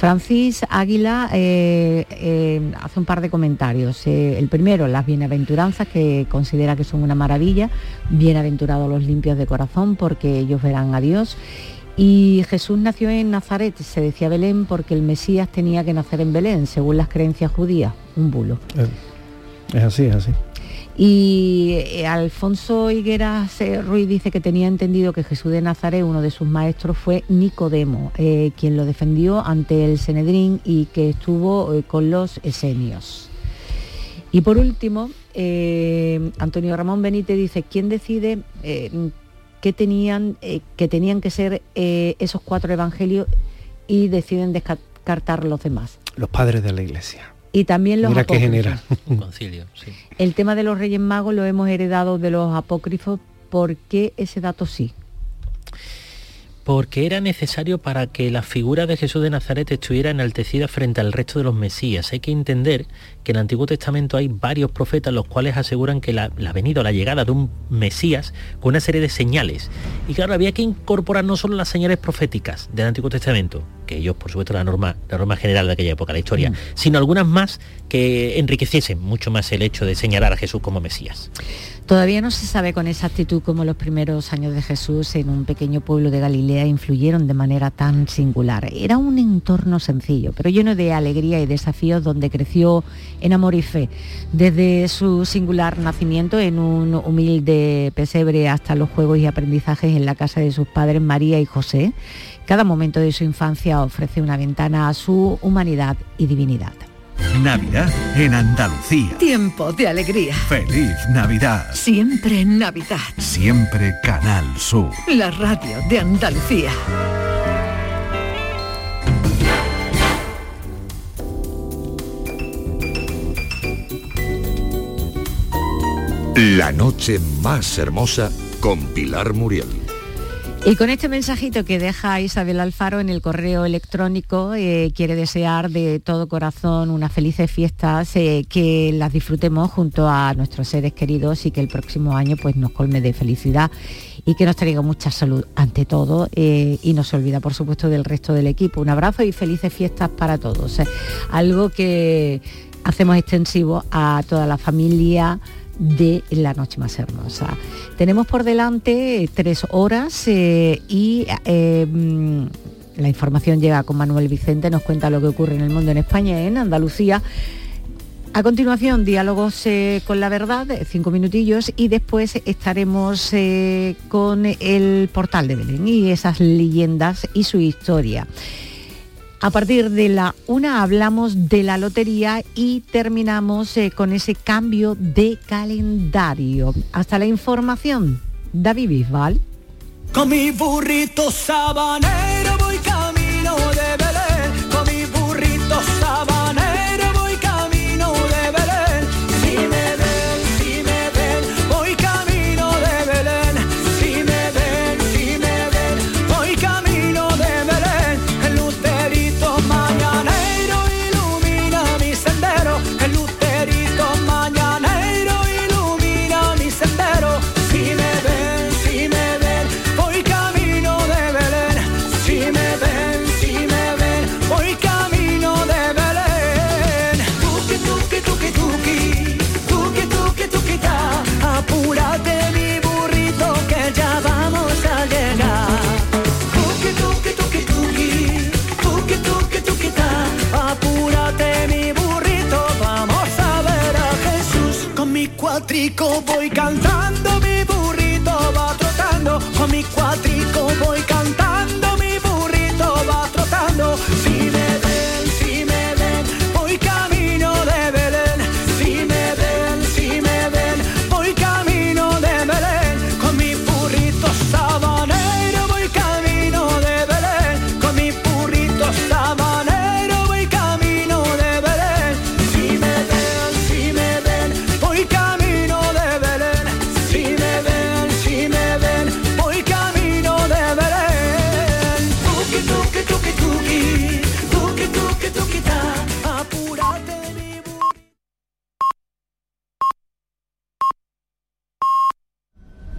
Francis Águila eh, eh, hace un par de comentarios. Eh, el primero, las bienaventuranzas, que considera que son una maravilla. Bienaventurados los limpios de corazón, porque ellos verán a Dios. Y Jesús nació en Nazaret, se decía Belén, porque el Mesías tenía que nacer en Belén, según las creencias judías. Un bulo. Es así, es así. Y eh, Alfonso Higueras eh, Ruiz dice que tenía entendido que Jesús de Nazaret, uno de sus maestros, fue Nicodemo, eh, quien lo defendió ante el Sanedrín y que estuvo eh, con los esenios. Y por último, eh, Antonio Ramón Benítez dice, ¿quién decide eh, que, tenían, eh, que tenían que ser eh, esos cuatro evangelios y deciden descartar los demás? Los padres de la Iglesia. Y también los Mira apócrifos. qué genera. Un concilio, sí. El tema de los Reyes Magos lo hemos heredado de los apócrifos. ¿Por qué ese dato sí? Porque era necesario para que la figura de Jesús de Nazaret estuviera enaltecida frente al resto de los Mesías. Hay que entender que en el Antiguo Testamento hay varios profetas los cuales aseguran que la, la venida o la llegada de un Mesías con una serie de señales. Y claro, había que incorporar no solo las señales proféticas del Antiguo Testamento, que ellos, por supuesto, la norma, la norma general de aquella época, la historia, mm. sino algunas más que enriqueciesen mucho más el hecho de señalar a Jesús como Mesías. Todavía no se sabe con exactitud cómo los primeros años de Jesús en un pequeño pueblo de Galilea influyeron de manera tan singular. Era un entorno sencillo, pero lleno de alegría y desafíos, donde creció en amor y fe. Desde su singular nacimiento en un humilde pesebre hasta los juegos y aprendizajes en la casa de sus padres María y José, cada momento de su infancia ofrece una ventana a su humanidad y divinidad. Navidad en Andalucía. Tiempo de alegría. Feliz Navidad. Siempre Navidad. Siempre Canal Sur. La radio de Andalucía. La noche más hermosa con Pilar Muriel. Y con este mensajito que deja Isabel Alfaro en el correo electrónico, eh, quiere desear de todo corazón unas felices fiestas, eh, que las disfrutemos junto a nuestros seres queridos y que el próximo año pues nos colme de felicidad y que nos traiga mucha salud ante todo, eh, y no se olvida, por supuesto, del resto del equipo. Un abrazo y felices fiestas para todos. Eh, algo que hacemos extensivo a toda la familia de La Noche Más Hermosa. Tenemos por delante tres horas eh, y eh, la información llega con Manuel Vicente, nos cuenta lo que ocurre en el mundo, en España y en Andalucía. A continuación, diálogos eh, con la verdad, cinco minutillos, y después estaremos eh, con el portal de Belén y esas leyendas y su historia. A partir de la una hablamos de la lotería y terminamos eh, con ese cambio de calendario. Hasta la información, David Bisbal. Con mi burrito sabanero voy camino de Belén. Con mi burrito sabanero voy camino de Belén. Si me ven, si me ven, voy camino de Belén. Si me ven, si me ven, voy camino de Belén. El lucerito mañanero ilumina mi sendero. El lucerito mañanero ilumina mi sendero. Si me ven, si me ven, voy camino de Belén. Si me ven, si me ven, voy camino de Belén. Tuki, tuki, tuki, tuki, tuki, tuki, tuki, ta. Apúrate mi burrito que ya vamos a llegar. Tuki, tuki, tuki, tuki, tuki, tuki, tuki, ta. Apúrate mi burrito, vamos a ver a Jesús. Con mi cuatrico voy cantando, mi burrito va trotando. Con mi cuatrico voy cantando.